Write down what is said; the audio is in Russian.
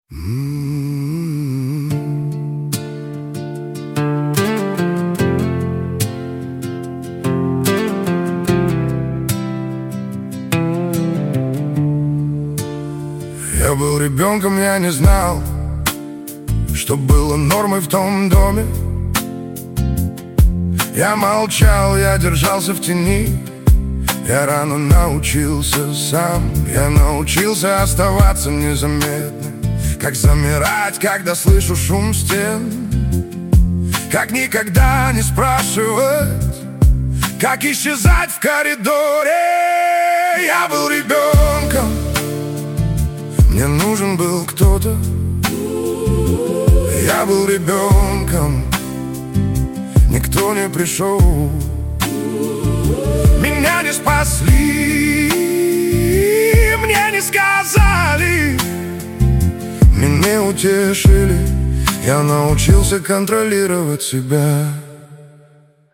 Я был ребенком, я не знал, что было нормой в том доме. Я молчал, я держался в тени. Я рано научился сам. Я научился оставаться незаметным, как замирать, когда слышу шум стен, как никогда не спрашивать, как исчезать в коридоре. Я был ребенком, мне нужен был кто-то. Я был ребенком, никто не пришел. Меня не спасли, мне не сказали, меня утешили. Я научился контролировать себя.